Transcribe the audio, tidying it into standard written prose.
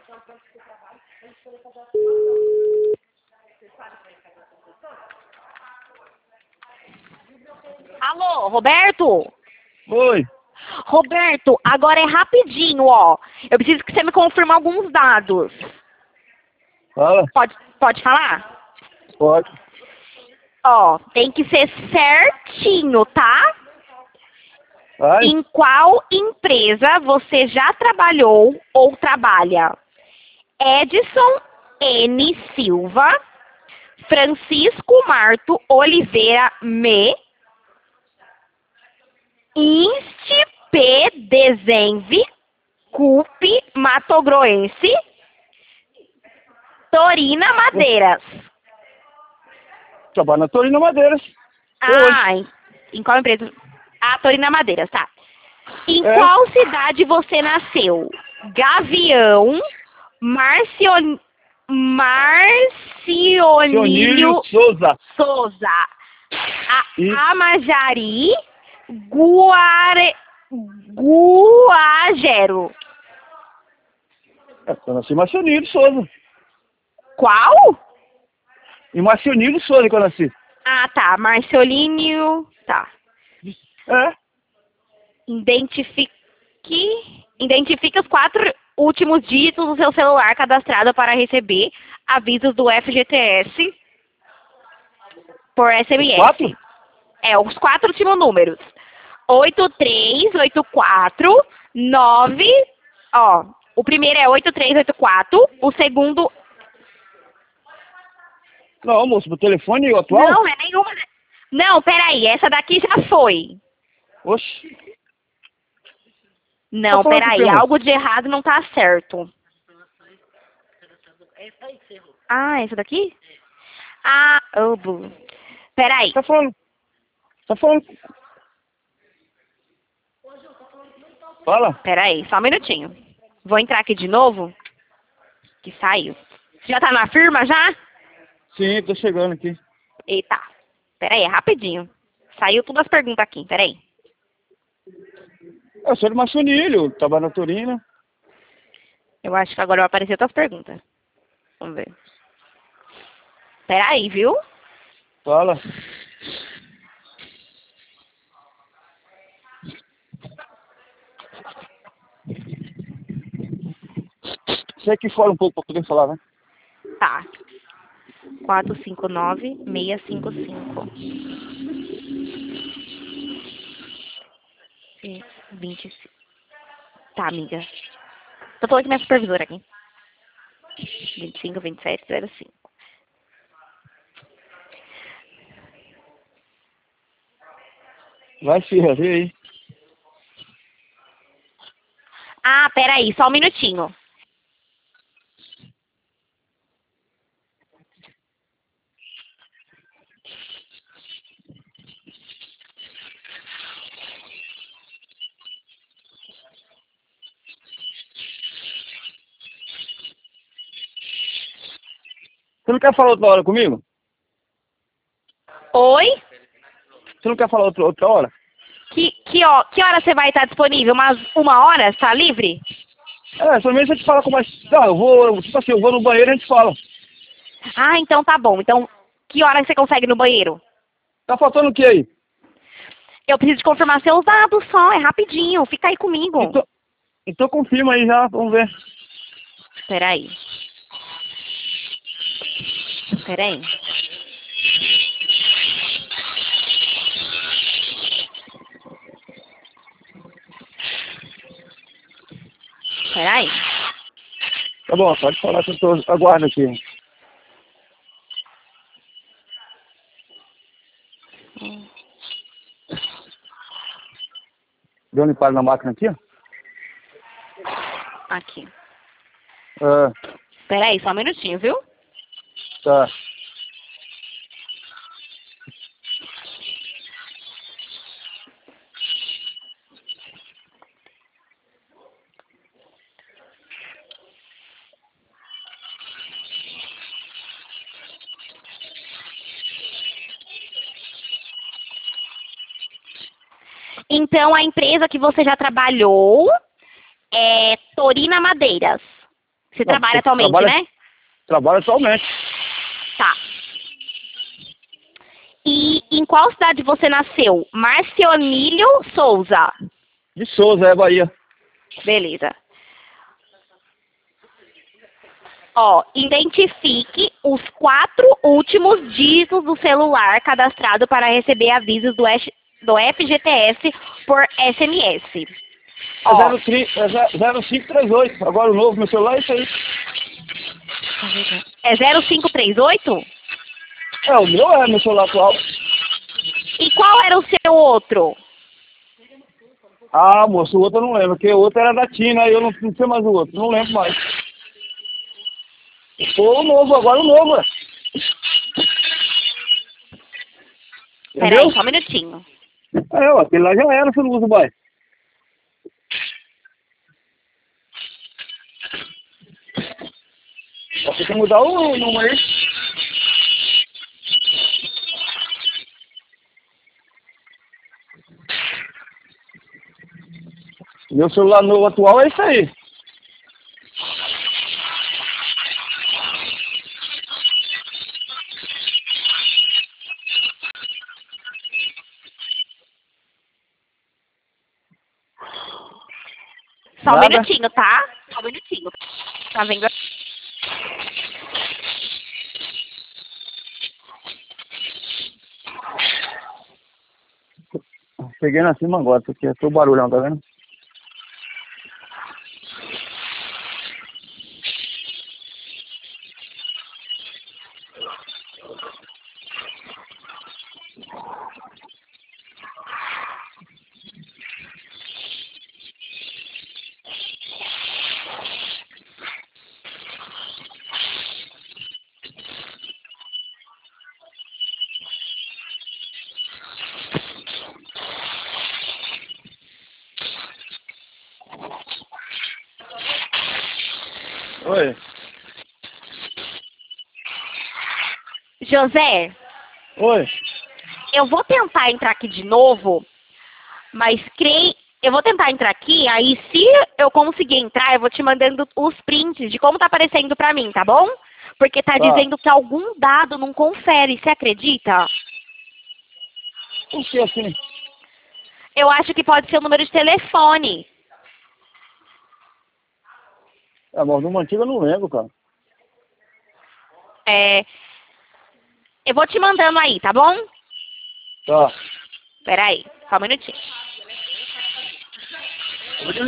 Alô, Roberto? Oi. Roberto, agora é rapidinho, ó. Eu preciso que você me confirme alguns dados. Fala. Pode falar? Pode. Ó, tem que ser certinho, tá? Vai. Em qual empresa você já trabalhou ou trabalha? Edson N. Silva, Francisco Marto Oliveira Me, Inst P. Desenve, CUP Mato Groense, Torina Madeiras. Trabalho na Torina Madeiras. Ah, em qual empresa? Ah, Torina Madeiras, tá. Em É. qual cidade você nasceu? Gavião, Marcionílio Souza. Souza, E Amajari, Guagero. eu nasci em Marcionílio Souza. Qual? Em Marcionílio Souza que eu nasci. Ah, tá. Marcionílio. Tá. É. Identifique os 4 últimos dígitos do seu celular cadastrado para receber avisos do FGTS por SMS. 4? É, os 4 últimos números. 83849. Ó, o primeiro é 8384, o segundo... Não, moço, do telefone atual? Não, é nenhuma... Não, peraí, essa daqui já foi. Oxi. Não, falando com peraí, quem, moço? algo de errado não tá certo. Ah, essa daqui? Ah, peraí. Tá falando. Fala. Peraí, só um minutinho. Vou entrar aqui de novo. Que saiu. Já tá na firma já? Sim, tô chegando aqui. Eita. Peraí, é rapidinho. Saiu todas as perguntas aqui, peraí. Eu sou de Marcionílio, trabalho na Torina. Eu acho que agora vai aparecer outras perguntas. Vamos ver. Peraí, viu? Fala. Você que fala um pouco pra poder falar, né? Tá. 459655. 25. Tá, amiga. Tô falando com minha supervisora aqui. 252705. Vai, filha, vê aí. Ah, peraí, só um minutinho. Você não quer falar outra hora comigo? Oi? Você não quer falar outra hora? Que hora você vai estar disponível? Umas 1 hora? Está livre? É, somente a gente fala com mais... Não, tipo assim, eu vou no banheiro e a gente fala. Ah, então tá bom. Então, que hora você consegue ir no banheiro? Tá faltando o que aí? Eu preciso de confirmar seus dados só, é rapidinho. Fica aí comigo. Então confirma aí já, vamos ver. Peraí. Peraí. Tá bom, pode falar que eu tô aguardo aqui. Deu uma limpada na máquina aqui, ó. Aqui. Ah, Peraí, só um minutinho, viu? tá. Então, a empresa que você já trabalhou é Torina Madeiras, Você Não, trabalha atualmente, né? Trabalho atualmente. Tá. E em qual cidade você nasceu? Marcionílio Souza. De Souza, Bahia. Beleza. Ó, identifique os 4 últimos dígitos do celular cadastrado para receber avisos do FGTS por SMS. É Ó, 0538. Agora o novo, meu celular é isso aí. é 0538? O meu meu celular atual. E qual era o seu outro? Ah, moço, o outro eu não lembro, porque o outro era da Tina, aí eu não sei mais o outro, não lembro mais. O novo, agora o novo, ué. Peraí, Entendeu? só um minutinho. Aquele lá já era, você não usa mais. Só tem que mudar o número aí. Meu celular novo atual é isso aí. Só um Nada. minutinho, tá? Só um minutinho. Tá vendo? Cheguei na cima agora, porque é o barulhão, tá vendo? Oi. José, Oi. eu vou tentar entrar aqui de novo, mas eu vou tentar entrar aqui, aí se eu conseguir entrar, eu vou te mandando os prints de como tá aparecendo pra mim, tá bom? Porque tá Tá. dizendo que algum dado não confere, você acredita? Por que assim? Eu acho que pode ser o número de telefone. Mas o número antigo eu não lembro, cara. É, eu vou te mandando aí, tá bom? Tá. Peraí, só um minutinho. Eu vou te